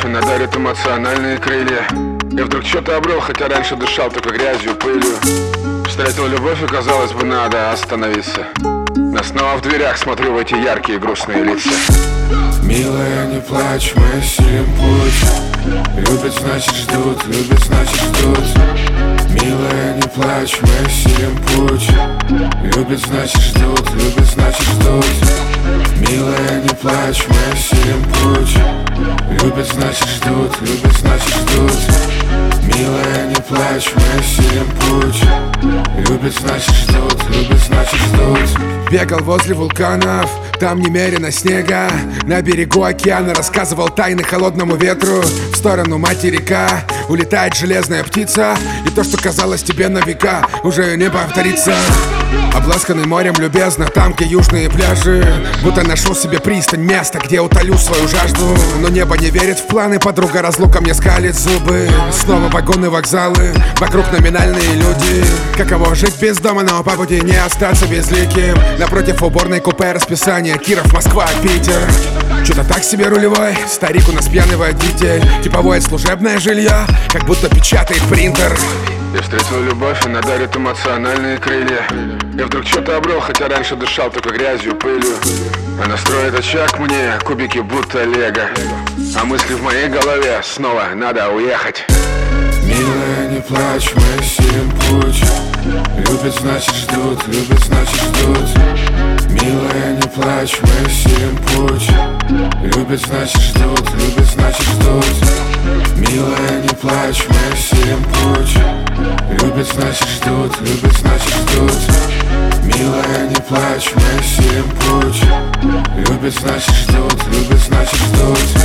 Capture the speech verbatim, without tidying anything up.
любовь, она дарит эмоциональные крылья. Я вдруг что-то обрел, хотя раньше дышал только грязью, пылью. Встретил любовь и, казалось бы, надо остановиться. Но снова в дверях смотрю в эти яркие грустные лица. Милая, не плачь, мы осилим путь. Любят, значит ждут, любят, значит ждут. Милая, не плачь, мы осилим путь. Любят, значит ждут, любят, значит ждут. Милая, не плачь, мы осилим путь. Любят, значит ждут, любят, значит ждут. Милая, не плачь, мы осилим путь. Любят, значит ждут, любят, значит ждут. Бегал возле вулканов, там немерено снега. На берегу океана рассказывал тайны холодному ветру. В сторону материка улетает железная птица. И то, что казалось тебе на века, уже не повторится. Обласканный морем любезно, там, где южные пляжи. Будто нашел себе пристань, место, где утолю свою жажду. Но небо не верит в планы, подруга разлука мне скалит зубы. Снова вагоны, вокзалы, вокруг номинальные люди. Каково жить без дома, но по пути не остаться безликим. Напротив уборной купе расписание, Киров, Москва, Питер. Что-то так себе рулевой, старик у нас пьяный водитель. Типовое служебное жилье, как будто печатает принтер. Я встретил любовь, она дарит эмоциональные крылья. Я вдруг что-то обрел, хотя раньше дышал только грязью, пылью. Она строит очаг мне, кубики будто лего. А мысли в моей голове, снова надо уехать. Милая, не плачь, мы осилим путь. Любят, значит ждут, любят, значит ждут. Милая, не плачь, мы осилим путь. Любят, значит ждут, любят, значит ждут. Милая, не плачь, мы осилим путь. Любят, значит ждут, любят, значит ждут. Милая, не плачь, мы осилим путь. Любят, значит ждут, любят, значит ждут.